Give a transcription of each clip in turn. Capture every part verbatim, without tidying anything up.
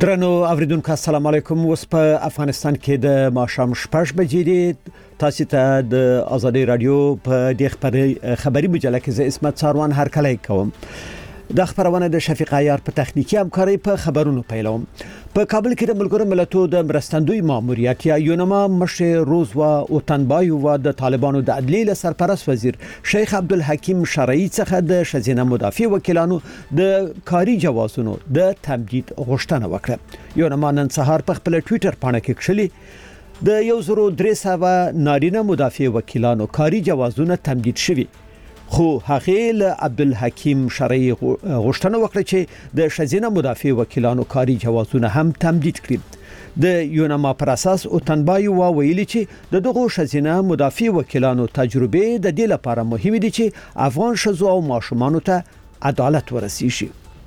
درنو اوریدونکو السلام علیکم. اوس په افغانستان کې د ماښام شپږ بجې دي. تاسو ته د آزادي رادیو په دغه خبري مجله کې زه اسمت ساروان هرکلی کوم. د خبرونه د شفیق عیار په تخنیکی همکاري په خبرونو پیلوم. په کابل کې د ملګرو ملتونو د مرستندوی ماموریت یا یونما مشر روزوا اوتنبایو د طالبانو د عدلیې له سرپرست وزیر شیخ عبدالحکیم شرعي څخه د شزینه مدافع وکیلانو د کاري جوازونو د تمدید غوښتنه وکړه. یونما نن سهار په خپل ټوئیټر باندې کې کړلي د یو زرو درې سوه نارینه مدافع وکیلانو کاري جوازونه تمدید شوي، خو هغه له عبدالحکیم شرعي غوښتنه وکړه چې د شزینه مدافع وکیلانو کاري جوازونه هم تمدید کړي. د یونما پر اساس اوتنبایو ویلي چې د دغه شزینه مدافع وکیلانو تجربه د دې لپاره مهمه دي چې افغان شذو او ماشومان ته عدالت ورسیږي.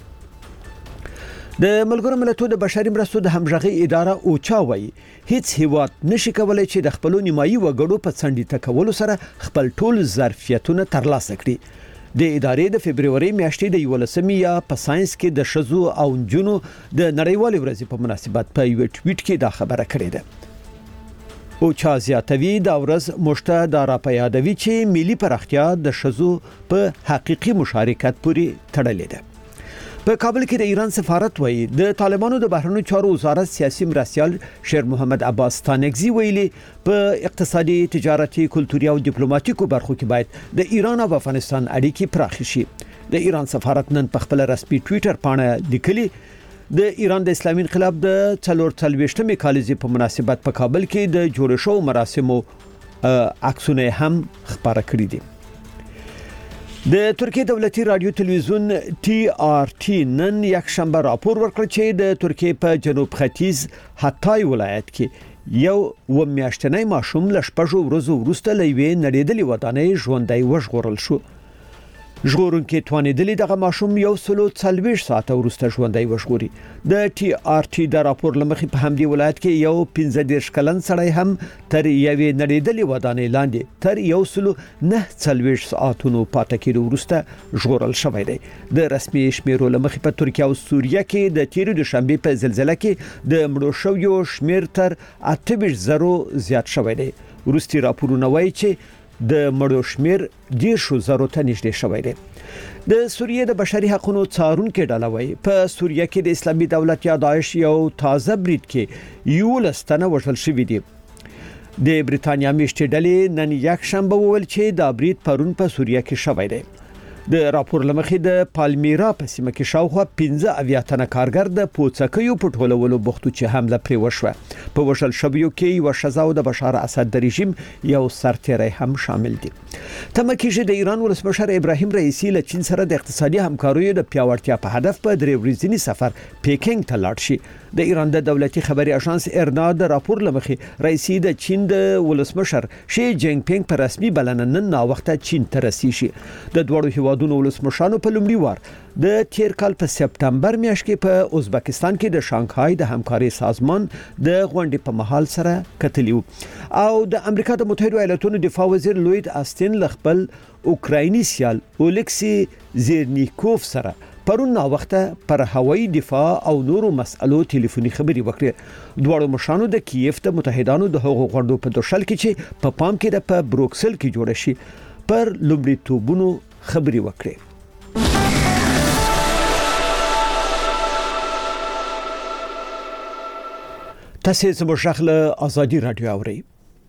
د ملګرو ملتونو د بشري مرستو د همغږي اداره اوچا وایي هیڅ هیواد نشي کولای چې د خپل نیمایي وګړو په څنډې تکول سره خپل ټول ظرفیتونه ترلاسه کړي. د ادارې د فبرवरी میاشتې د یولسمې یا په ساينس کې د شذو او جنونو د نړیوال ورځې په مناسبت په یو ټویټ کې دا خبره کړې ده. اوچا زیاتوي دا ورځ مشته د راپیادوي چې ملي پراختیا د شذو په حقيقي مشارکت پورې تړلې ده. په کابل کې د ایران سفارت وایي د طالبانو د بهرنیو چارو وزارت سیاسي مرستیال شیر محمد عباس تانگزی ویلي په اقتصادي، تجارتي، کلتوري او ډیپلوماټیکو برخو کې باید د ایران او افغانستان اړیکې پراخ شي. د ایران سفارت نن په خپل رسمي ټوئیټر باندې لیکلي د ایران د اسلامي انقلاب د څلور څلويښتمې کاليزې په مناسبت په کابل کې د جوړ شو مراسمو عکسونه هم خبره کړې دي. د ترکیه دولتي رادیو تلویزیون ټي آر ټي نن یک شنبه راپور ورکړ چې د ترکیه په جنوب ختیځ هاتای ولایت کې یو و میاشتنی ماشوم له شپږو ورځو وروسته له یوې نړیدلې ودانۍ ژوندی وژغورل شو. ژغورونکي توانیدلی دغه ماشوم یو سلو څلوېښت ساعته وروسته ژوندی وژغوري. د ټي آر ټي د راپور لمخې په همدې ولایت کې یو پنځه دېرش کلن سړی هم تر یوې نړیدلې ودانۍ لاندې تر یو سلو نه څلوېښت ساعتونو پاتې کېدو وروسته ژغورل شوی دی. د رسمي شمیرو لمخې په ترکیه او سوریه کې د تیرې دوشنبې په زلزلې کې د مړو شویو شمیر تر اته ویشت زرو زیات شوی دی. وروستي راپورونه وایي چې د مړو شمیر ډیر شو زرو ته نږدې شوی دی. د سوریه د بشري حقوقو څارونکو ډله وایي په سوریه کې د اسلامي دولت یا داعش یو تازه برید کې یو لستنه وژل شوی دی. د بریتانیا میشتې ډلې نن یک شنبه وویل چې دا برید پرون په سوریه کې شوی دی. د راپور لمخې د پالمیرا په سیمه کې شاوخوا پنځه اویا تنه کارګر د پوڅکیو پټولولو بوختو چې حمله پرې وشوه. په وشل شویو کې یو شزا او د بشار اسد د رژیم یو سرتیری هم شامل دي. تمه کېږي د ایران ولسمشر ابراهیم رئیسی له چین سره د اقتصادي همکاریو د پیاوړتیا په هدف په درې ورځنی سفر پیکینګ ته لاړ شي. د ایران د دولتي خبري اژانس ارنا د راپور لمخې رئیسی د چین د ولسمشر شي جینګ پینګ په رسمي بلنه نن نا وخته چین ته رسیږي. د دوړو هیوادونو ولسمشرانو په لومړي وار د تیر کال په سپتمبر میاشت کې په ازبکستان کې د شانګهای د همکاري سازمان د غونډې په محل سره کتلیو او د امریکا د متحده ایالاتونو دفاع وزیر لوید آستین خپل اوکرایني سیال اولیکسی زیرنیکوف سره پرون نا وخته پر هوایي دفاع او نورو مسألو ټلیفوني خبري وکړه. دوړو مشانو د کیف د متحدانو د حقوقو غونډو په دوشل کې چې په پام کې د په بروکسل کې جوړ شي پر لومړي توبونو خبري وکړه. تاسو زموږ شخله آزادي رادیو اورئ.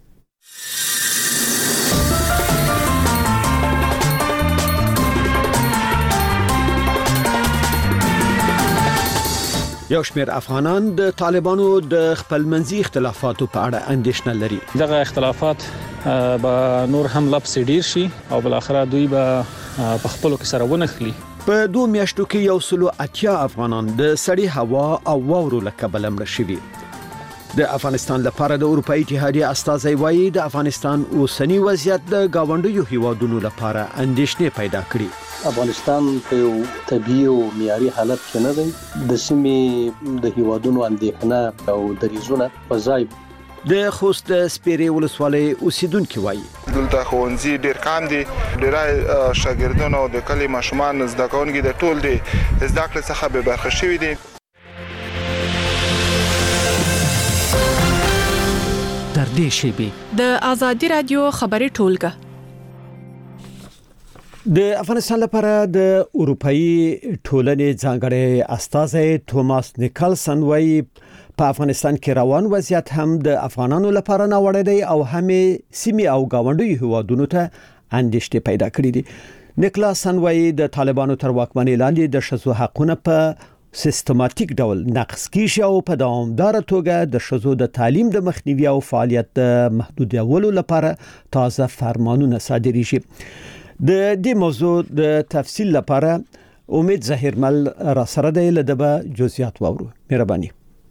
یو شمېر افغانان د طالبانو د خپلمنځي اختلافاتو په اړه اندېښنه لري. دغه اختلافات به نور هم لپس ډیر شي او بل اخره دوی به په خپل کې سره ونخلي. په دوه میاشتو کې یو سلو اتیا افغانان د سړی هوا او واورو له کبله مړه شوي. د افغانستان لپاره د اروپאי اتحادیه استازي وایي د افغانستان اوسنی وضعیت د گاونډیو هیوادونو لپاره اندېښنې پیدا کړي. افغانستان په یو طبيعي او معیاري حالت کې نه دی. د سیمې د هیوادونو اندېښنه او دریزونه په ځای د خوست سپیرې ولسوالۍ اوسیدونکو وایي دلته ښوونځي ډېر کم دي، ډېر شاګردان او د کلي ماشومان زده کوونکي د ټول دي زده کړې څخه به برخه شوي دي. نږدې شیبې. د ازادي رادیو خبري ټولګه. د افغانستان لپاره د اروپאי ټولنې ځانګړي استازی توماس نیکلسن وايي په افغانستان کې روان وضعیت هم د افغانانو لپاره نه وړ دی او هم سیمې او گاونډي هیوادونو ته اندېښنې پیدا کړې دي. نیکلسن وايي د طالبانو تر واکمنۍ لاندې د ښځو حقوقونه په سیستماتیک ډول نقض کیږي او په دوامدار توګه د ښځو د تعلیم د مخنیوي او فعالیت د محدودولو لپاره تازه فرمانونه صادریږي. د دې موضوع د تفصیل لپاره امید ظهیرمل را سره دی لدبه جزئیات وورو. مهرباني.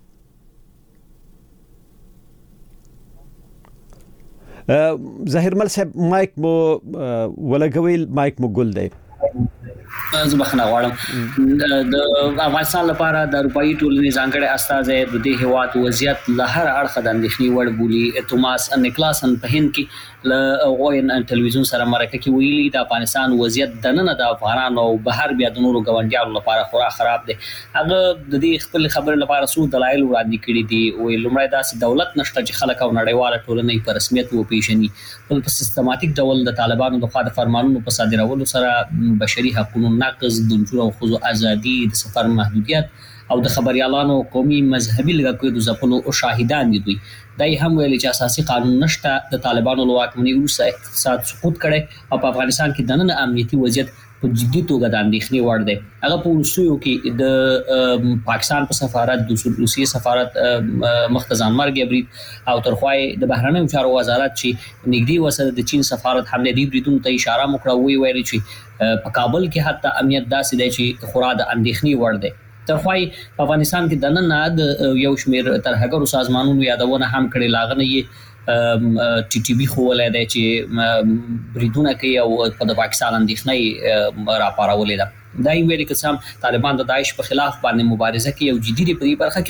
ظهیرمل صاحب مایک مو ولګوي، مایک مو ګل دی. زه بخښنه غواړم. د افغانستان لپاره د اروپאי ټولنې ځانګړي استازی د دې هیواد وضعیت له هر اړخه د اندېښنې وړ بولي. توماس نیکلسن په هند کې له غوین ټلویزیون سره مرکه کې ویلي د افغانستان وضعیت د نن د افغانانو او بهر بیا د نورو ګاونډیانو لپاره خورا خراب دی. هغه د دې خپل خبر لپاره څو دلایل وړاندې کړي دي. وی لومړی داسې دولت نشته چې خلک او نړیواله ټولنه په رسمیت وپیژني. په سیستماتیک ډول د طالبانو د خوا د فرمانونو په صادرولو سره بشري حقوقو نقض، د نجونو او ښځو ازادي، د سفر محدودیت او د خبريالانو قومي مذهبي لګښتونو ځپلو او شاهدان دي. دوی دای هم ویلي چې اساسي قانون نشته، د طالبانو له واکمنۍ وروسته اقتصاد سقوط کړي او په افغانستان کې د نن امنیتي وضعیت په جدي توګه د اندېښنې وړ دی. هغه په روسیو کې د پاکستان په سفارت، د روسیې سفارت مختزان مرګ برید او ترخوای د بهرنیو چارو وزارت چې نږدې وسره د چین سفارت حمله دی بریدونو ته اشاره وکړه. وی ویلي چې په کابل کې حتی امنیت داسې دی چې خورا د اندېښنې وړ دی. ترخوای په افغانستان کې د نن د یو شمیر ترهګرو سازمانونو یادونه هم کړي. لاغنه یې ټي ټي بي خو ولای دی چې بریدونه کوي او په د پاکستان اندېښنې راپارولې ده. دا یې ویلي چې سم طالبان د داعش په خلاف باندې مبارزه کوي او جدي دی په دې برخه کې،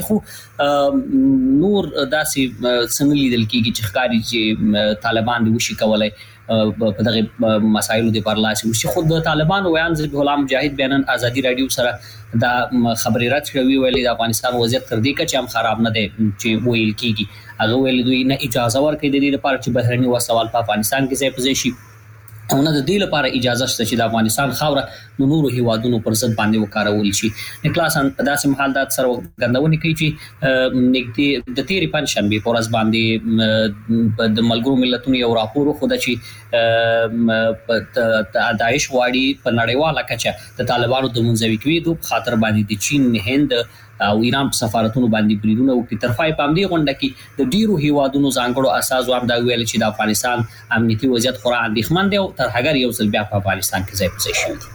خو نور داسې څنګه لیدل کېږي چې ښکاري چې طالبان د وشي کولای په دغه مسایلو د برلاسي وشي. خود د طالبان ویان ذبیح الله مجاهد بیانن ازادي رادیو سره دا خبري رات کوي، ویلي د افغانستان وضعیت تر دې کې هم خراب نه دی چې ویل کېږي. هغه ویلي دوی نه اجازه ورکړي د دې لپاره چې بهرني وسوال په افغانستان کې ځای په ځای شي او نه د دې لپاره اجازه شته چې د افغانستان خاوره د نورو هیوادونو پر ضد باندې وکارول شي. نیکلسن داسې محالات سره غندونې کوي چې نږدې د تیرې پنځشنبې په ورځ باندې د ملګرو ملتونو یو راپور خو د چې داعش غواړي په نړیواله کچه د طالبانو د منځوي کېدو په خاطر باندې د چین، هند او ایران په سفارتونو باندې بریدونه وکړي. ترخوای په همدې غونډه کې د ډیرو هیوادونو ځانګړو اساسو هم دا ویل چې د افغانستان امنیتي وضعیت خورا اندېښمن دی او ترهګر یو ځل بیا په افغانستان کې ځای په ځای شوی دی.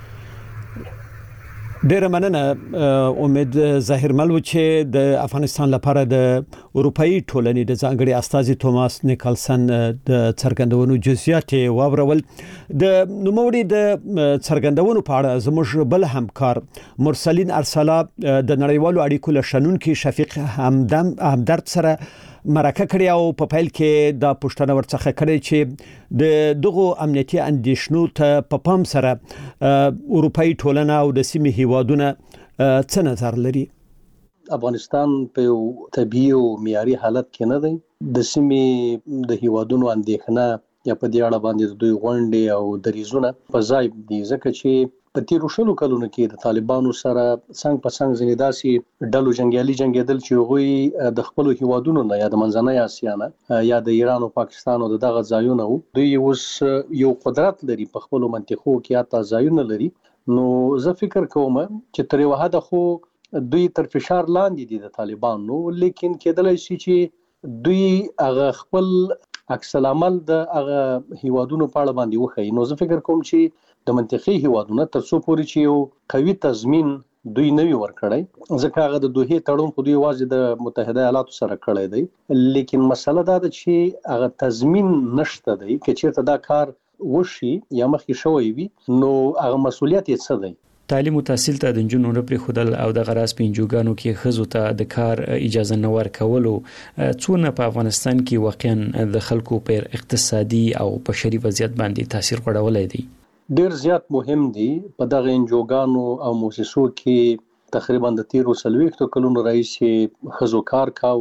ډیره مننه امید ظهیرمل چې د افغانستان لپاره د اروپאי ټولنې د ځانګړي استازي توماس نیکلسن د څرګندونو جزئیات واورول. د نوموړي د څرګندونو په اړه زموږ بل همکار مرسلین ارسلا د نړیوالو اړیکو لشنونکو شفیق همدم همدرد سره مرکه کړې او په پیل کې دا پوښتنه ورڅخه کړې چې د دغه امنیتي اندېښنو ته په پام سره اروپאי ټولنه او د سیمې هیوادونه څه نظر لري. افغانستان په یو طبيعي او معیاري حالت کې نه دی. د سیمې د هیوادونو اندېښنه یا په دې اړه باندې د دوی غونډې او دریزونه په ځای دي، ځکه چې په تیرو شلو کلونو کې د طالبانو سره څنګه په څنګه ځنې داسې ډلو جنگیالي جنگیدل چې هغوی د خپل هیوادونو نه یا د منځنۍ اسیا نه یا د ایران او پاکستان او دغه ځایونو دوی اوس یو قدرت لري په خپل منطقو کې یا تا ځایونه لري. نو زه فکر کوم چې تر یو حده خو دوی تر فشار لاندې دي د طالبانو، لیکن کېدلای شي چې دوی هغه خپل عکس العمل د هغه هیوادونو په اړه باندې وښيي. نو زه فکر کوم چې د منطقي هیوادونو تر څو پورې چې یو قوي تضمین دوی نوی ورکړی، ځکه هغه د دوه تړون په دوی واځي د متحده ایالاتو سره کړی دی، لیکن مسله دا ده چې هغه تضمین نشته دی. که چیرته دا کار وشي یا مخکې شوی وي نو هغه مسؤلیت یې څه دی. تعلیم او تحصیل ته د جنونو رپری خودل او د غراس پنجوګانو کې خزو ته د کار اجازه نه ورکولو څونه په افغانستان کې واقعا د خلکو پر اقتصادي او بشري وضعیت باندې تاثیر غوړولای دی. ډیر زیات مهم دي. په دغه انجوګانو او موسسو کې تقریبا د تیرو سلويختو کلونو رئیس خزو کار کاوه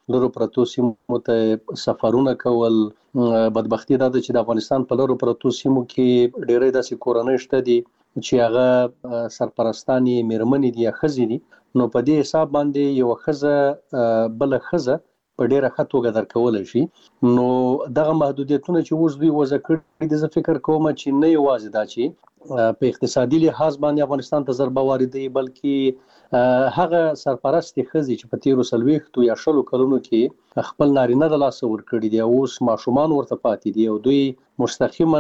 لورو پرتو سیمو ته سفرونه کول. بدبختی دا ده چې د افغانستان په لورو پرتو سیمو کې ډېرې داسې کورنۍ شته دي چې هغه سرپرستاني میرمنې دي یا ښځې دي، نو په دې حساب باندې یو ښځه بل ښځه په ډیره ښه توګه درکول شي. نو دغه محدودیتونه چې اوس دوی وضع کړي دي، زه فکر کوم چې نه یوازې دا چې په اقتصادي لحاظ باندې افغانستان ته ضربه واردوي، بلکې هغه سرپرستي ښځې چې په تیرو څلوېښتو یا شلو کلونو کې خپل نارینه د لاسه ورکړي دي، اوس ماشومان ورته پاتې دي او دوی مستقیما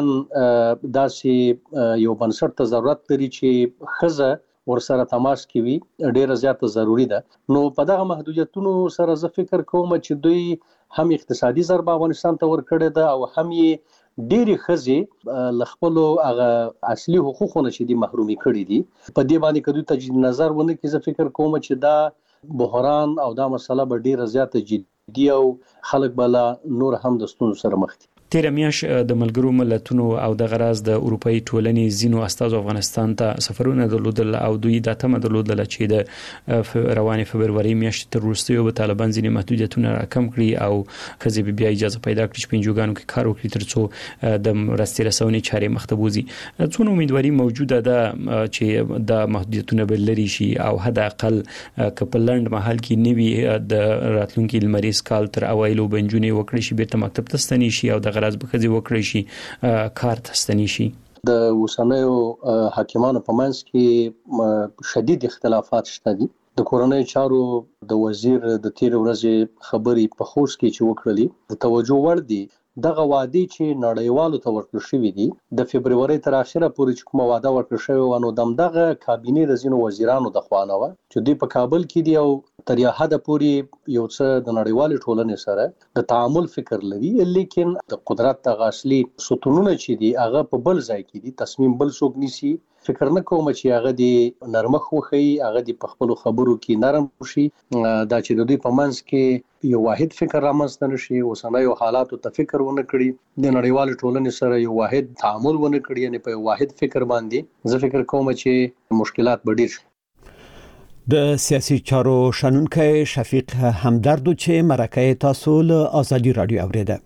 داسې یو بنسټ ته ضرورت لري چې ښځه ورسره تماس کې وي، ډیره زیاته ضروری ده. نو په دغه محدودیتونو سره زه فکر کوم چې دوی هم اقتصادي ضربه افغانستان ته ورکړي ده او هم یې ډېری ښځې له خپلو هغه اصلي حقوقونه چې دي محرومي کړي دي. په دې باندې که دوی تجدید نظر ونه کړي، زه فکر کوم چې دا بحران او دا مسله به ډیره زیاته جدي او خلک به لا نور هم د ستونزو سره مخ دي. تیر میاش د ملګرو ملتونو او د غراز د اروپאי ټولنې زینو استازو افغانستان ته سفرونه درلودل او دوی د تمه درلودل چې د رواني فبرवरी میاشتې تر وروسته به طالبان ځینې محدودیتونه راکم کړي او خزي بیا اجازه پیدا کړي چې پنځوګانو کې کار وکړي ترڅو د مرستې رسونې چارې مخته بوزي. څونه امیدواري موجوده ده چې د محدودیتونه بل لري شي او حد اقل کپل لند محل کې نیوي د راتلونکي لمریز کال تر اوایلو بنجونې وکړي شي، بیرته مکتب ته ستني شي او د غرض به خزي وکړي شي، کار ته ستني شي. د اوسنیو حاکمانو په منځ کې شدید اختلافات شته دي. د کورنۍ چارو د وزیر د تیر ورځې خبرې په خوست کې چې وکړلې د توجه وړ دي. دغه وعده چې نړیوالو ته ورکړل شوې دي د فبرवरी تر اخره پورې چې کومه وعده ورکړل شوې و، نو دغه کابینې د ځینو وزیرانو د خوانه و چې دوی په کابل کې دي او تر یو حد پورې یو څه د نړیوالې ټولنې سره د تعامل فکر لري، لیکن د قدرت د اصلي ستونونه چې دي هغه په بل ځای کې دي. تصمیم بل څوک نیسي. فکر نه کوم چې هغه د نرمخ وخی، هغه د خپل خبرو کې نرم شي، دا چې د دوی په منځ کې یو واحد فکر رامنځته نشي، اوسنیو حالاتو ته فکر ونه کړي، د نړیوال ټولنې سره یو واحد تعامل ونه کړي، یعنی په یو واحد فکر باندې زه فکر کوم چې مشکلات به ډیر شي. د سیاسي چارو شنونکي شفیق همدردو چې مرکه تاسو له آزادي رادیو اوریده.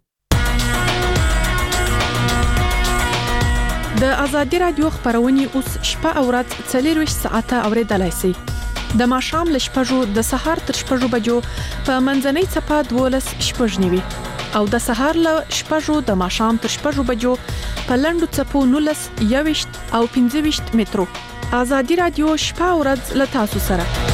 د آزادي رادیو خبرونه اوس شپه او ورځ څلور ساعته اوریدلای شئ. د ماښام ل شپږو د سهار تر شپږو بجو په منځنۍ صفه دولس شپږ نیوي او د سهار ل شپږو د ماښام تر شپږو بجو په لندو صفو نولس یويشت او پنځه ویشت مترو. آزادي رادیو شپه او ورځ ل تاسو سره.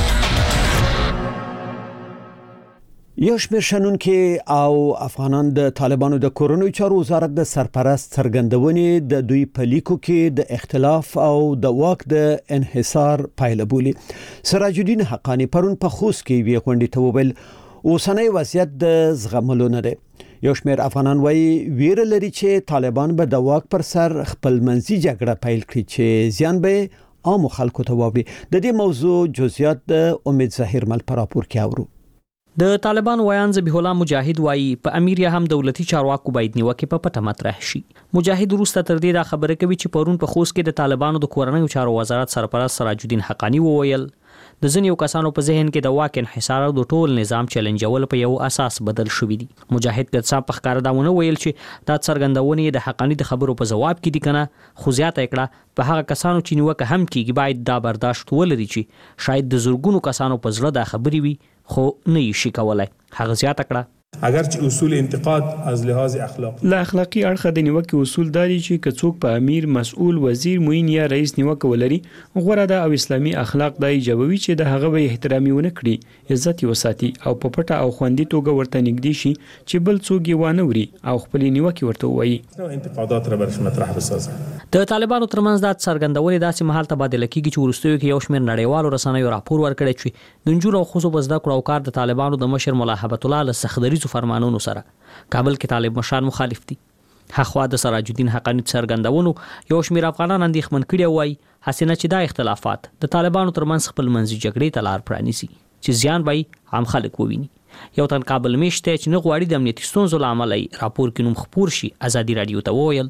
یو شمېر شنونکي او افغانان د طالبانو د کورونو چارو وزارت د سرپرست څرګندونې د دوی په لیکو کې د اختلاف او د واک د انحصار پایله بولي. سراج الدین حقانی پرون په خوست کې وی غونډې ته وویل اوسنۍ وضعیت د زغملو نه دی. یو شمېر افغانان وایي ویره لري چې طالبان به د واک پر سر خپل منځي جګړه پیل کړي چې زیان به عام خلکو ته ووري. د دې موضوع جزئیات د امید ظاهر مل پر راپور کې اورو. د طالبان ویان ذبیح الله مجاهد وایي په امریه هم دولتي چارواکو باید نیوکه په پټه مطرح شي. مجاهد وروسته تر دې دا خبره کوي چې پرون په خوست کې د طالبانو د کورنیو چارو وزارت سرپرست سراج الدین حقانی وویل د ځینو کسانو په ذهن کې د واک انحصار او د ټول نظام چیلنجول په یو اساس بدل شوې دي. مجاهد ګڅا په ښکار داونه ویل چې دا څرګندونه د حقانی د خبرو په جواب کې دي کنه، خو زیاته کړه په هغه کسانو چې نیوکه هم کیږي باید دا برداشت ولري چې شاید د زورګونو کسانو په زړه دا خبري وي خو نه یې شي کولای. هغه زیاته کړه اگرچه اصول انتقاد از لحاظ اخلاقی لا اخلاقی اړخ د نیوکه اصول داري چې کڅوک په امیر مسؤل وزیر موین یا رئیس نیوکه ولري غوړه د او اسلامي اخلاق د ایجابوي چې د هغه به احترامي ونه کړي، عزت یې وساتي او په پټه او خوندي توګه ورته نږدې شي چې بل څوک یې وانه وري او خپل نیوکه ورته وایي. انتقادات را برش مطرح بسازه. د طالبانو ترمنځ د څرګندولې داسې مهال تبادله کیږي چې ورستیو کې یو شمېر نړیوالو رسنیو راپور ورکړی چې د نجونو او ښځو په زده کړو او کار د طالبانو د مشر ملا هبت الله له سختدریزو فرمانونو سره کابل کې طالب مشران مخالف دي. هغه د سراج الدین حقانی څرګندونو یو شمېر افغانان اندېښمن کړي وای حسینه چې دا اختلافات د طالبانو ترمنځ خپل منځي جګړې ته لار پرانیسي چې زیان به عام خلک وویني. یو تن کابل میشته چې نه غواړي د امنیتي ستونزو لامل راپور کې نوم خپور شي. آزادي رادیو ته وویل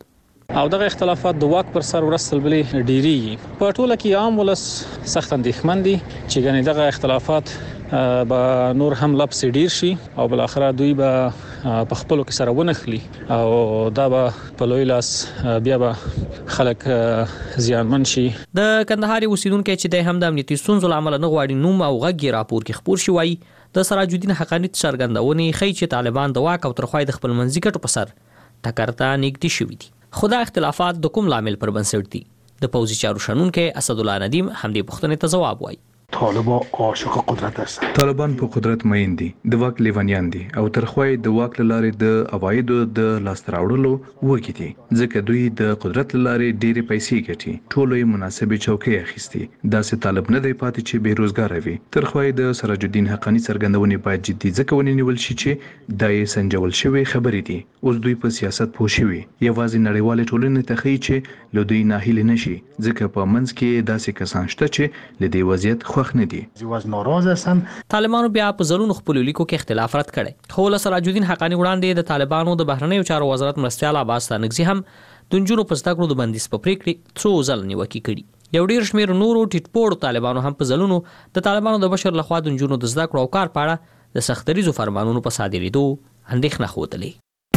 او دغه اختلافات د واک پر سر ورسل بلې ډیری په ټوله کې عام ولس سخت اندېښمن دي چې ګنې دغه اختلافات به نور هم لپس ډیر شي او بل اخره دوی به په خپل کې سره ونخلي او دا به په لوی لاس بیا به خلک زیانمن شي. د کندهار اوسیدونکو چې د هم د امنیتي ستونزو لامل نه غواړي نوم او غږی راپور کې خبر شي وای د سراج الدین حقانی څرګندونې خی چې طالبان د واک او ترخوای د خپل منځي کټو په سر ټکرته نږدې شوي دي. خدا اختلافات د کوم لامل پر بنسټ دي؟ د پوزي چارو شنونکو اسد الله ندیم هم دې پوښتنې ته جواب وایي. طالبان عاشق قدرت هستند. طالبان په قدرت مین دي، د واک لیونیان دي او ترخوای د واک لارې د اوایدو د لاس راوړلو وګی دي، ځکه دوی د قدرت لارې ډېری پیسې ګټي، ټولو یې مناسبه چوکۍ اخیستي. دا سه طالب نه دی پاتې چې بیروزګار وي. ترخوای د سراج الدین حقانی څرګندونې باید جدي ځکه ونیول شي چې دای سنجول شوی خبرې دي. اوس دوی په سیاست پوه شوي، یوازې نړیوال ټولنې ته خي چې له دوی ناهیل نشي، ځکه په منځ کې داسې کسان شته چې له دې وضعیت خوښ نه دي. زیواز ناراض هستن. طالبانو بیا په زلون خپل لیکو کې اختلاف رد کړي. خو له سراج الدین حقانی وړاندې د طالبانو د بهرنیو چارو وزارت مرستیال عباس تانګزي هم د جنونو په ستګړو د بندیز په پریکړې څو ځل نیوکه کړي. یو ډیر شمیر نورو ټیټپوړو طالبانو هم په زلونو د طالبانو د بشر لخوا د جنونو د زده کړو او کار په اړه د سختریزو فرمانونو په صادریدو اندېښنه خوتلې.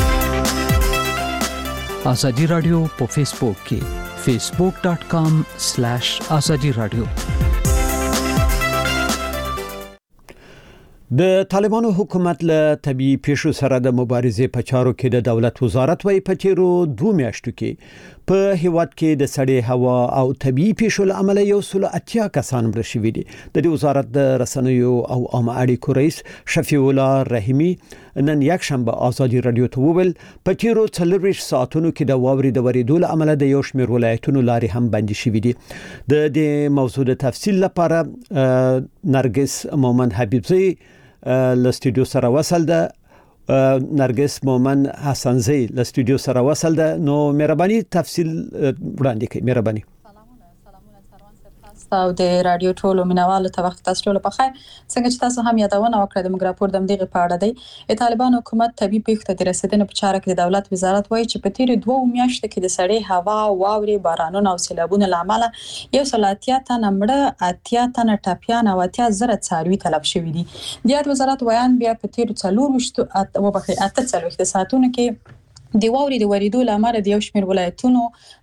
ازادي رادیو په فیسبوک کې facebook dot com slash azadi radio. د طالبانو حکومت له طبي پیښو سره د مبارزې په چارو کې د دولت وزارت وايي په تیرو دوه میاشتو کې په هیواد کې د سړې هوا او طبي پیښو له امله یو سل اتیا کسان مړه شوي دي. د دې وزارت د رسنیو او عامه اړیکو رئیس شفیع الله رحیمی نن یک شنبه ازادي رادیو ته وویل په تیرو څلورویشت ساعتونو کې د واورې د ورېدو له امله د یو شمېر ولایتونو لارې هم بندي شوي دي. د دې موضوع د تفصیل لپاره نرګس مومن حبیبزی له استودیو سره وصل ده. نرګس مومن حسنزی له استودیو سره وصل ده. نو مهرباني تفصیل وړاندې کړئ. مهرباني. او د رادیو ټولو مینوالو ته وخت تاسو ټول په خیر. څنګه چې تاسو هم یادونه وکړه د مګراپور د مدیغه په اړه دی طالبان حکومت طبي پیښو ته رسیدنه په چاره کې د دولت وزارت وایي چې په تیر دوه میاشتو کې د سړې هوا، واورې، بارانونو او سیلابونو لامل یو سل اتیا تن مړه، اتیا تن ټپیان او اتیا زره څاروي تلف شوي دي. د وزارت ویان بیا په تیر څلورويشت او په اته څلويشت ساعتونو کې د واورې د ورېدو لامل د یو شمېر ولایتونو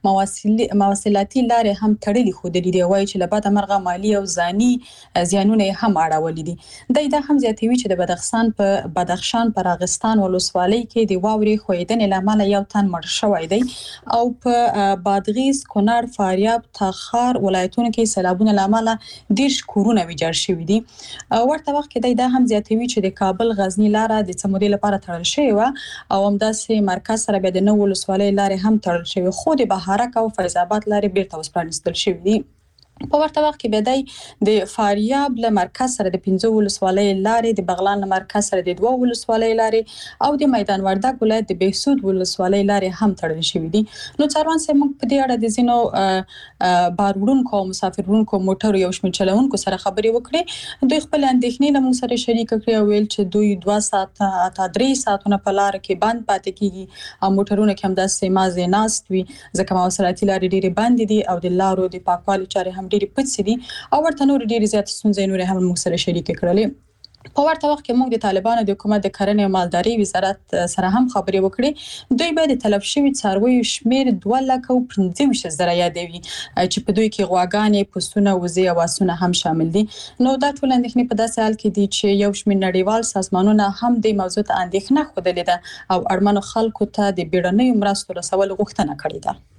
مواصلاتي لارې هم تړلې خودلې دي. وایي چې لباده مرغه مالی او ځاني زیانونه هم اړولې دي. د دا هم زیاتوي چې د بدخشان په بدخشان په راغستان ولسوالۍ کې د واورې خویدنې لامل یو تن مړ شوی دی او په بادغیس، کونړ، فاریاب، تخار ولایتونو کې سیلابونو لامل ډیر کورونه ویجاړ شوي دي. ورته وخت کې د هم زیاتوي چې د کابل غزنی لاره د څمودې لپاره تړل شوی و او همداسې مرکز سره به د نو ولسوالۍ لارې هم تړل شوی، خو د بهارک او فیض آباد لارې بیرته وسپارل شوی دي. په ورته وخت کې به د فاریاب له مرکز سره د پنځه ولسوالۍ لارې، د بغلان له مرکز سره د دوه ولسوالۍ لارې او د میدان وردګ ولایت د بهسود ولسوالۍ لارې هم تړل شوی دي. نو څاروان سه موږ په دې اړه د زینو بار وړونکو او مسافر وړونکو موټر یو شمېر چلوونکو سره خبرې وکړې. دوی خپل اندېښنې له موږ سره شریک کړې او ویل چې دوی دوه ساعته تا درې ساعتونه په لار کې بند پاتې کیږي او موټرونه کې هم داسې مازه ناست وي ځکه مواصلاتي لارې ډېرې بند دي او د لارو د پاکوالي چارې هم ډېری پڅ دي او ورته نور ډېری زیات ستونزې نور هم موږ سره شریک کړلې. په ورته وخت کې موږ د طالبانو د حکومت د کرنې او مالدارۍ وزارت سره هم خبرې وکړې. دوی به د تلف شوي څارویو شمېر دوه لکه او پنځه ویشت زره یادوي چې په دوی کې غواګانې، پسونه، وزې او اسونه هم شامل دي. نو دا ټول اندېښنې په داسې حال کې دي چې یو شمېر نړیوال سازمانونه هم د موضوع ته اندېښنه ښودلې ده او اړمنو خلکو ته د بیړنیو مرستو رسول غوښتنه کړې ده.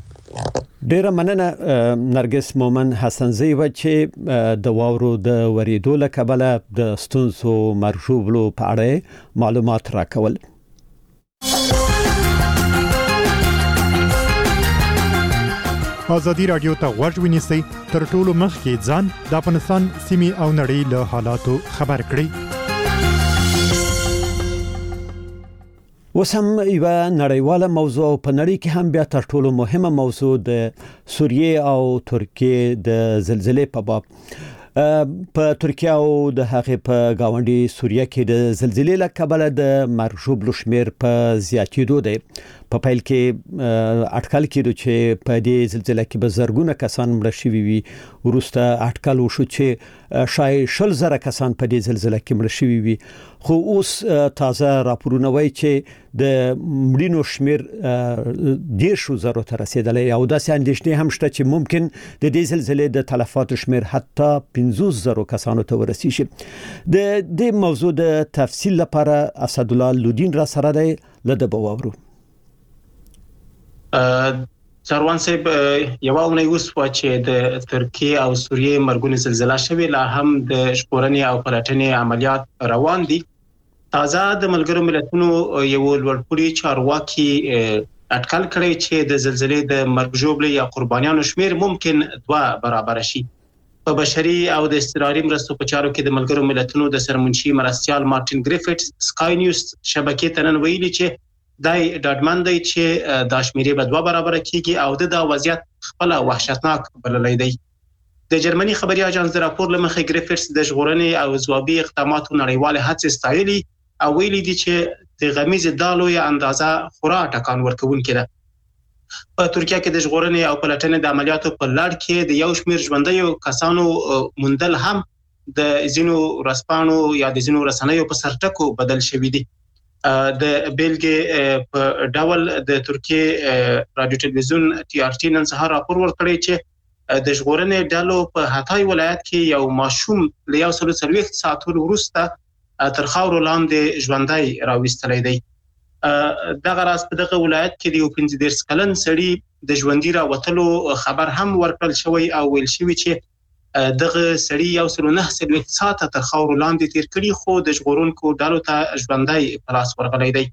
ډیره مننه نرګس مومن حسنزی و چې د واورو د ورېدو له کبله د ستونزو مرجوبلو په اړه معلومات راکول. ازادي رادیو ته غوږ ونیسئ، تر ټولو مخکې ځان د افغانستان سیمې او نړۍ له حالاتو خبر کړئ. وسم یو نړیواله موضوع په نړۍ کې هم بیا تر ټولو مهمه موضوع د سوریه او ترکیه د زلزلې په باب. په ترکیه او د هغې په گاونډي سوریه کې د زلزلې له کبله د مرګ ژوبلو شمیر په زیاتېدو دی. په پیل کې اټکل کېدو چې په دې زلزلې کې به زرګونه کسان مړه شوي وي. وروسته اټکل وشو چې شاید شل زره کسان په دې زلزلې کې مړه شوي وي. خو اوس تازه راپورونه وایي چې د مړینو شمیر دیرشو زرو ته رسیدلی او داسې اندېښنې هم شته چې ممکن د دې زلزلې د تلفاتو شمیر حتی پنځوس زرو کسانو ته ورسیږي. د دې موضوع د تفصیل لپاره اسدالله لودین را سره دی. لده به واورو. سروان صاحب یو اونۍ وسوه چې د ترکیه او سوریه مرګونی زلزلہ شوه، لا هم د ژغورنې او پلټنې عملیات روان دي. تازه د ملګرو ملتونو یو لوړپوړي چارواکي اټکل کړی چې د زلزلې د مرګ ژوبلې یا قربانیانو شمیر ممکن دوه برابر شي. په بشري او د اضطراري مرستو په چارو کې د ملګرو ملتونو د سرمنشي مرستيال مارټین ګریفټس سکای نیوز شبکې ته نن ویلي چې دای ډاډمن دی چې د شمیرې په دوه برابر کېږي او د دا وضعیت خپل وحشتناک بللی دی. د جرمني خبري اژانس د راپور لمخې ګریفټس د ژغورنې او ځوابي اقداماتو نړیواله هڅې ستایلي او ویلي دي چې د غمیز دالو یا اندازه خورا ټکان ورکوونکې ده. په ترکیه کې د ژغورنې او پلټنې د عملیاتو په لړ کې د یو شمیر ژوندیو کسانو موندل هم د ځینو رسپانو یا د ځینو رسنیو په سرټکو بدل شوی دي. د بیلګې په ډول د ترکیه رادیو ټلویزیون ټي آر ټي نن سهار راپور ورکړی چې د ژغورنې ډلو په هاتای ولایت کې یو ماشوم له یو سل څلوېښت ساعتونو وروسته تر خاورو لاندې ژوندی راوستلی دی. دغه راز په دغه ولایت کې د یو پنځه دېرش کلن سړي د ژوندي راوتلو خبر هم ورکړل شوی او ویل شوی چې دغه سړي یو سل نه څلوېښت ساعته تر خاورو لاندې تیر کړي خو د ژغورونکو ډلو ته ژوندی په لاس ورغلی دی.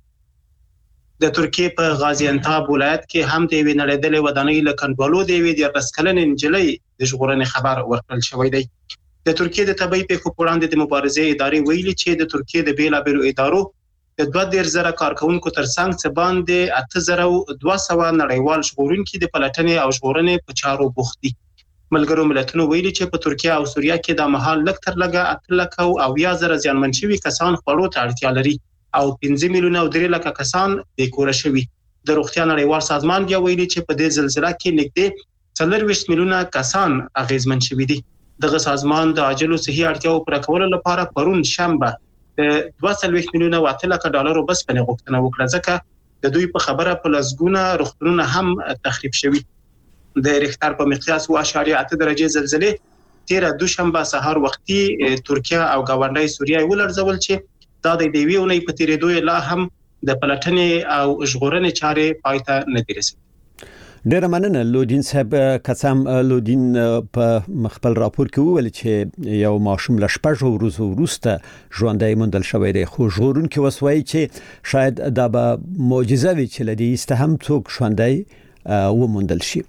د ترکیه په غازی انتاب ولایت کې هم د یوې نړېدلې ودانۍ له کنډوالو د یوې دیارلس کلنې نجلۍ د ژغورنې خبر ورکړل شوی دی. د ترکیه د طبي پیښو په وړاندې د مبارزې ادارې ویلي چې د ترکیه د بیلابیلو ادارو د دوه دېرش زره کارکونکو ترڅنګ څه باندې اته زره دوه سوه نړیوال ژغورونکي د پلټنې او ژغورنې په چارو بوخت دي. ملګرو ملتونو ویلي چې په ترکیه او سوریه کې د مهال لږ تر لږه اته لکه او اویا زره زیانمن شوي کسان خوړو ته اړتیا لري او پنځه میلیونه او درې لکه کسان بې کوره شوي. د روغتیا نړیوال سازمان بیا ویلي چې په دې زلزلې کې نږدې څلورویشت میلیونه کسان اغیزمن شوي دي. دغه سازمان د عاجلو صحي اړتیاو پوره کولو لپاره پرون شنبه د دوه څلوېښت میلیونه او اته لکه ډالرو بسپنې غوښتنه وکړه، ځکه د دوی په خبره په لسګونه روغتونونه هم تخریب شوي. د ریختر په مقیاس و اشاریه اته درجه زلزلې تیره دوشنبه سهار وختي ترکیه او گاونډي سوریه ولړزول چې دا د دیوی اونۍ په تیرېدو لا هم د پلټنې او ژغورنې چارې پای ته نه دي رسیدلې. ډېر مننه لودین صاحب. قسم لودین په خپل راپور کې وویل چې یو ماشوم له شپږو ورځو وروسته ژوندی موندل شوی دی، خو ژغورونکي اوس وایي چې شاید دا به معجزه وي چې له دې وروسته هم څوک ژوندی وموندل شي.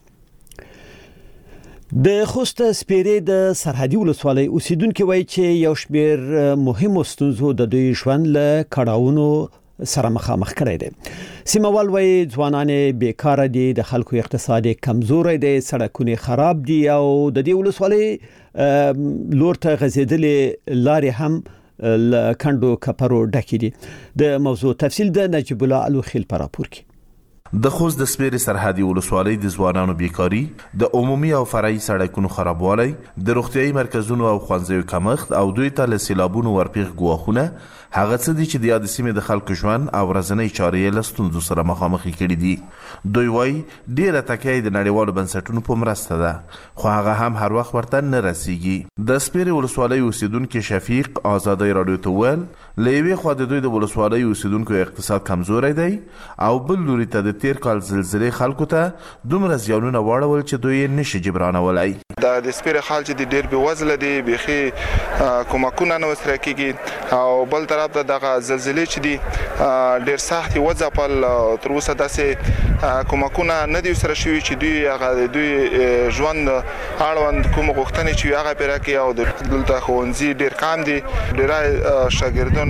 د خوست سپیرې د سرحدي ولسوالۍ اوسیدونکو وایي چې یو شمېر مهمو ستونزو د دوی ژوند له کړاوونو سره مخامخ کړی دی. سیموال وایي ځوانان بیکاره دي، د خلکو اقتصادي کمزوري دي، سړکونه خراب دي او د دې ولسوالۍ لور ته غځېدلې لارې هم له کندو کپرو ډکې دي. د موضوع تفصیل د نجیب الله الوخیل په راپور کې. د خوست د سپیرې سرحدي ولسوالۍ د ځوانانو بیکاري، د عمومي او فرعي سړکونو خرابوالی، د روغتیايي مرکزونو او ښوونځیو کمښت او دوی ته له سیلابونو ورپېښ ګواښونه هغه څه دي چې د یاد سیمې د خلکو ژوند او ورځنۍ چارې له ستونزو سره مخامخ کړي دي. دوی وایي ډېره تکیه د نړیوالو بنسټونو په مرسته ده، خو هغه هم هر وخت ورته نه رسیږي. د سپیرې ولسوالۍ اوسیدونکي شفیق ازادۍ راډیو ته وویل له یوې خوا د دوی د ولسوالۍ اوسیدونکو اقتصاد کمزوری دی او بل لوري ته د تیر کال زلزلې خلکو ته دومره زیانونه واړول چې دوی یې نشي جبرانولی. دا د سپیرې خال چې د ډېر بېوزله دي، بیخي کومکونه نه ورسره کېږي او بل طرف ته دغه زلزلې چې دي ډېر سخت یې وځپل. تر اوسه داسې کومکونه نه دي ورسره شوي چې دوی هغه د دوی ژوند اړوند کوم غوښتنې چې وي هغه پرې راکړي او دلته ښوونځي ډېر کم دي، ډېری شاګردان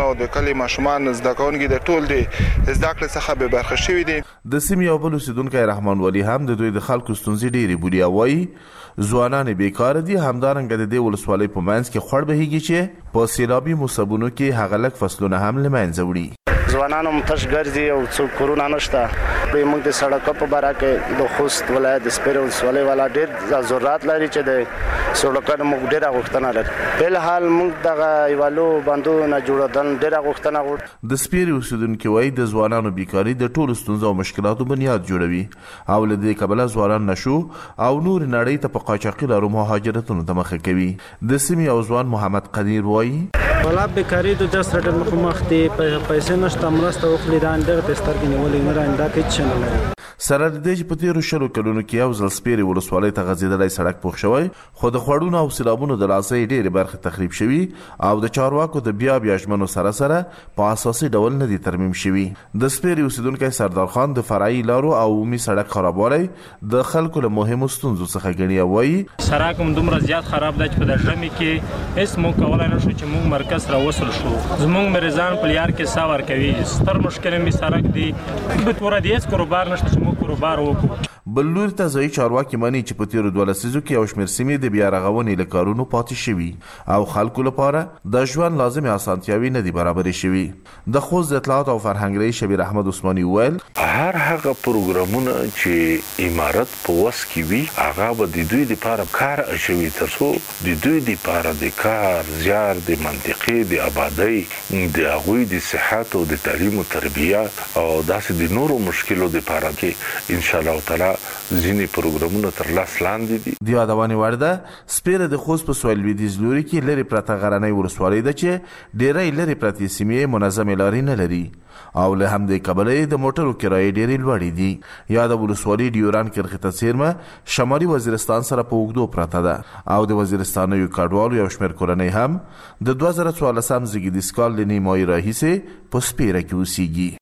ځوانانو او د کلی ماشومان زده کوونکي د ټول د زده کړې څخه به برخه شوي دي. د سیمې یو بل اوسیدونکی رحمان ولی هم د دوی د خلکو ستونزې ډېرې بولي او وایي ځوانان بیکاره دي. همدارنګه د دې ولسوالۍ په منځ کې خوړ بهیږي چې په سیلابي مصیبتونو کې هغه لږ فصلونه هم له منځه وړي. ځوانانو متش ګرځي او څوک کورونه نشته. په موږ د سړکو په باره کې د خوست ولایت د سپیرو ولسوالۍ والا ډېر ضرورت لري چې د سړکونو موږ ډېره غوښتنه لري. په الحال موږ دغه یوالو بندونه جوړول ډېره غوښتنه غواړو. د سپیرو اوسیدونکو وایي د ځوانانو بیکاری د ټولو ستونزو او مشکلاتو بنیاد جوړوي او له دې کبله ځوانان نشو او نور نړۍ ته په قاچاقي لارو مهاجرتونو ته مخه کوي. د سیمې او ځوان محمد قدیر وایي ولا بیکاری د داس رټل مخ مخ دی پیسې نشته مرسته وکړي دا اندر تستر کې نیولې نه راندا کې چنه نه سره د دې په تیرو شلو کلونو کې یو ځل سپیري ولسوالۍ ته غځېدلی سړک پوښ شوی خو د خوړونو او سیلابونو د لاسۍ ډېرې برخې تخریب شوي او د چارواکو د بیا بیا ژمنو سره سره په اساسي ډول نه دي ترمیم شوي. د سپیري اوسیدونکی سردار خان د فرعي لارو او عمومي سړک خرابوالی د خلکو له مهمو ستونزو څخه ګڼي او وایي سړک هم دومره زیات خراب دی چې په د ژمي کې هېڅ موږ کولی نه شو چې موږ مرکز راوصل شو. زموږ مریضان په لیار کې ساه ورکوي. ستر مشکل مې سړک دی په توره د هېڅ کاروبار نشته چې موږ کاروبار وکړو. بل لور ته ځایي چارواکي مني چې په تیرو دوه لسیزو کې یو شمېر سیمې د بیا رغونې له کارونو پاتې شوي او خلکو لپاره د ژوند لازمې اسانتیاوې نه دي برابرې شوي. د خوست د اطلاعات او فرهنګ رئیس شبیر احمد عثماني وویل هر هغه پروګرامونه چې امارت په وس کې وي هغه به د دوی لپاره کار اچوي تر څو د دوی لپاره د کار زیار د منطقې د آبادۍ د هغوی د صحت او د تعلیم او تربیه او داسې د نورو مشکلو لپاره کې ان شاء الله تعالی ځینې پروګرامونه تر لاس لاندې دي. د یادونې وړ ده سپیره د خوست په سویل لویدیځ لوري کې لرې پرته غرنۍ ولسوالۍ ده چې ډېری لرې پرتې سیمې منظمې لارې نه لري او له همدې کبله د موټرو کرایې ډېرې لوړې دي. یا د ولسوالۍ ډیوران کرښې ته څیرمه شمالي وزیرستان سره په اوږدو پرته ده او د وزیرستانیو کډوالو یو شمېر کورنۍ هم د دوه زره څوارلسم زیږدیز کال له نیمایي راهیسې په سپیره کې اوسیږي.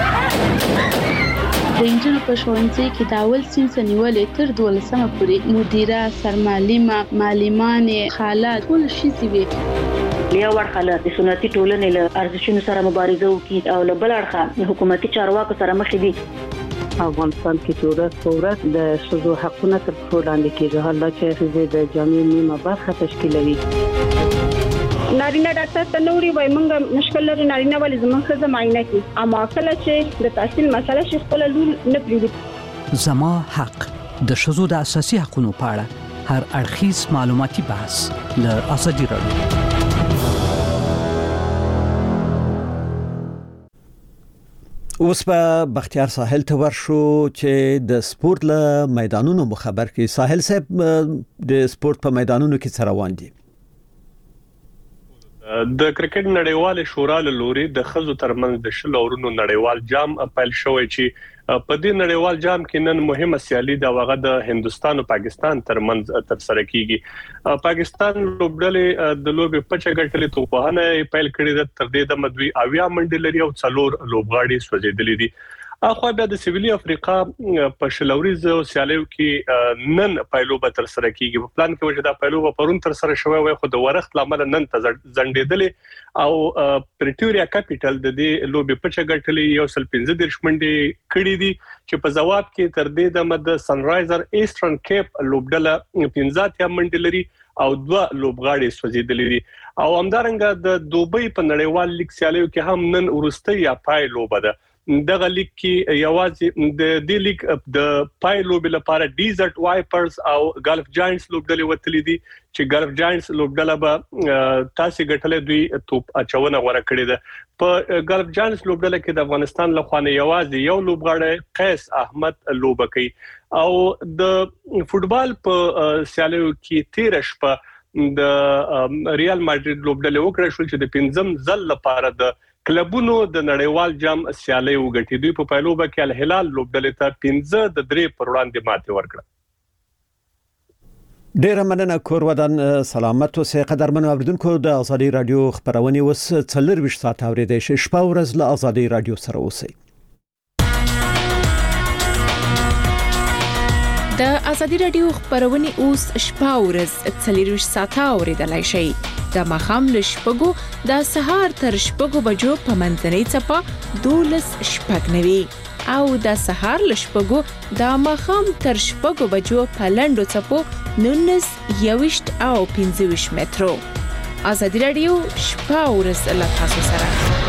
د انجنونو په ښوونځي کې د اول صنف نیولې تر دولسمه پورې مدیره سرمعلمه معلمانې خاله ټول ښځې وي. یو اړخه د سنتي ټولنې له ارزښتونو سره مبارزه وکړي او له بل اړخه حکومتي چارواکو سره مخ دي. افغانستان کې چې ورځ په ورځ د ښځو حقونه تر پښو لاندې کېږي. حالا چې ښځې د جامعې نیمه برخه تشکیلوي. نارینه ډاکټر ته نوري وای مونږ مشکل لري نارینه ولې زموږ ښځه معاینه کوي اما کله چې د تحصیل مسله شي خپل لور نه پریږدي. زما حق د ښځو د اساسي حقوقو په اړه هر اړخیز معلوماتي بحث له ازادي راډیو. اوس په بختیار ساحل ته ورشو چې د سپورت له میدانونو مخبر کی ساحل صاحب د سپورت په میدانونو کې څه روان دي؟ د کرکټ نړیوال شورا له لوري د خزو ترمنځ د شل اورونو نړیوال جام پیل شوی چې په دې نړیوال جام کې نن مهمه سیالي د وغه د هندستان او پاکستان ترمنځ تر سره کیږي. پاکستان لوبډلې د لوبې پچه ګټلې توپانه پیل کړې ده تر دې د مدوي اویا منډې لري او څلور لوبغاړي سوځېدلې دي. اخو بیا د سویلي افریقا په شلوريز سیالیو کې نن پایلوبه تر سره کیږي. په پلان کې وجه دا پایلوبه پرون تر سره شوی وي خو د ورخت لامل نن ته ځنډېدلې او پریټوریا کیپټل د دې لوبې پچه ګټلې یو سل پنځه دیرش منډې کړې دي چې په جواب کې تر دې د مد سنرایزر ایسټرن کیپ لوبډله پنځه اتیا منډې لري او دوه لوبغاړي سوځېدلې دي. او همدارنګه د دوبۍ په نړیوال لیګ سیالیو کې هم نن ورستۍ یا پایلوبه ده. دغه لیګ کې یوازې د دې لیګ د پای لوبې لپاره ډیزرټ وایپرز او ګالف جاینټس لوبډلې وتلې دي چې ګالف جاینټس لوبډله به تاسو ګټلې دوی توپ اچونه غوړه کړې ده. په ګالف جاینټس لوبډله کې د افغانستان له خوانه یوازې یو لوبغاړی قیس احمد لوبه کوي او د فوټبال په سیالیو کې تیر شپه د ریال ماډرید لوبډله وکړه شو چې د پنځم ځل لپاره د کلبونو د نړیوال جام سیالي وګټي. دوی په پایلوبه کې الهلال لوبډلې ته پنځه د درې پر وړاندې ماتې ورکړه. ډیر مننه کور ودان سلامت اوسئ قدرمن اوریدونکو. د ازادي رادیو خبرونه وس څلور ویشت ساعت اوریدئ شئ. شپه ورځ له ازادي رادیو سره اوسئ. د ازادي رادیو خبرونه اوس شپه ورځ څلور ویشت ساعت اوریدلای شئ. د ماښام له شپږو د سهار تر شپږو بجو په منځنۍ څپه دولس شپږ نوي او د سهار له شپږو د ماښام تر شپږو بجو په لنډو څپو نولس یویشت او پنځه ویشت مترو. ازادي راډیو شپه او ورځ له تاسو سره.